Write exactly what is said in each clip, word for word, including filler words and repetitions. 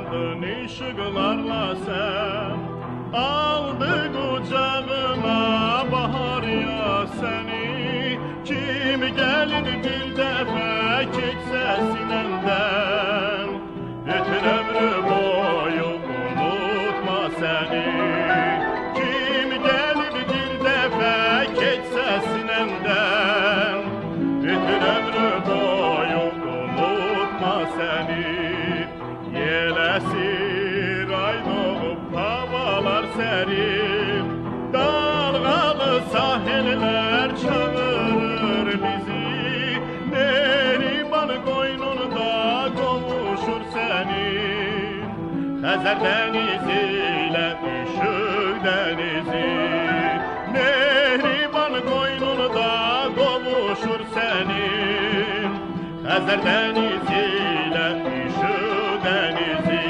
boyandın ışıklarla sen. Aldı kucağına bahar ya seni. Kim gelir bir defa keçse sinenden. Bütün ömrü boyu unutma seni. Kim gelir bir defa keçse sinenden. Bütün ömrü boyu unutma seni. Yelesir ay doğup havalar serin. Dalgalı sahiller çağırır bizi. Neriman koynunda kavuşur senin. Xəzər denizi ile ışık denizi. Neriman koynunda kavuşur senin. Xəzər denizi ile ışık denizi.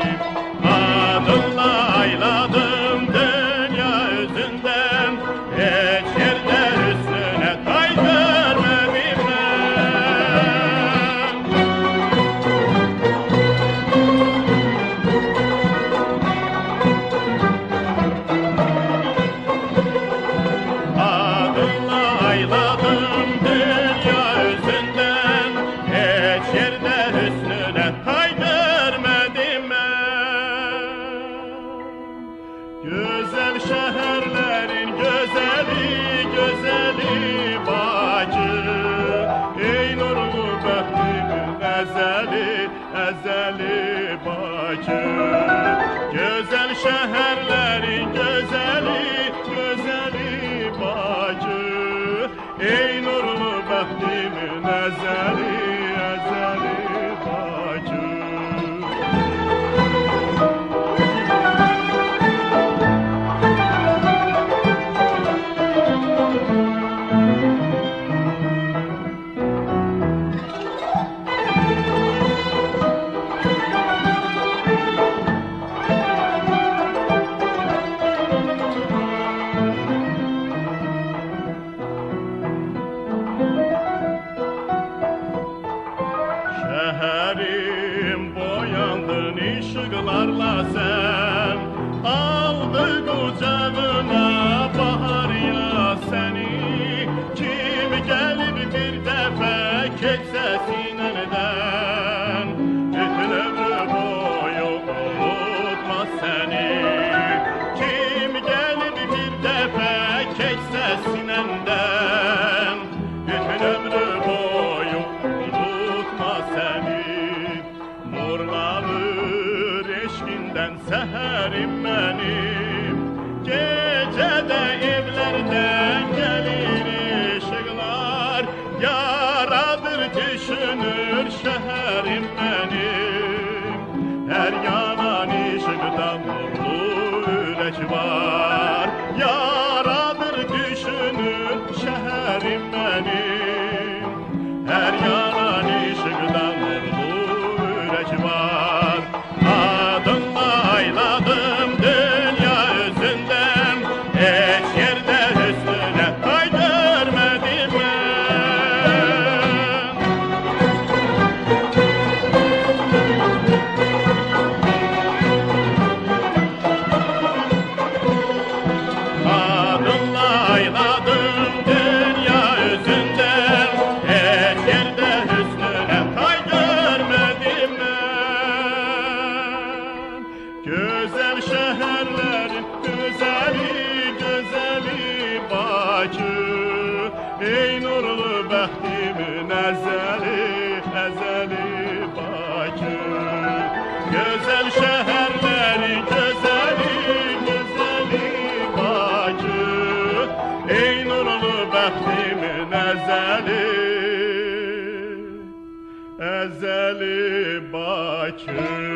Adınla ayladım dünya özünden. Hiç yerde üstüne tay görmedim ben. Adınla ayladım dünya özünden. Hiç yerde üstüne tay görmedim ben. Güzel şehirlerin güzeli, güzeli Bakı. Ey nurlu bəxtimin əzəli, əzəli Bakı. Güzel şehirlerin güzeli, güzeli Bakı. Ey nurlu bəxtimin əzəli, əzəli Bakı. Şehrim boyandın ışıklarla sen. Aldı kucağına bahar ya seni. Kim gelir bir defa keçse sinenden. Bütün ömrü boyu unutmaz seni. Kim gelir bir defa keçse sinenden. Bütün ömrü boyu unutma seni. Nurlanır eşkinden seherim benim. Gecede evlerden gelir ışıklar. Yaradır düşünür şehrim benim. Her yanan ışıkta nurlu yürek var. Yaradır düşünür şehrim benim. Her yanan ışıkta nurlu yürek var. Adınla ayladım dünya özünden. Hiç yerde üstüne tay görmedim ben. Adınla ayladım dünya özünden. Hiç yerde üstüne tay görmedim ben. Güzel şehirlerin güzeli, güzeli Bakı. Ey nurlu bəxtimin əzəli, əzəli Bakı. Güzel şehirlerin güzeli, güzeli Bakı. Ey nurlu bəxtimin əzəli, əzəli Bakı.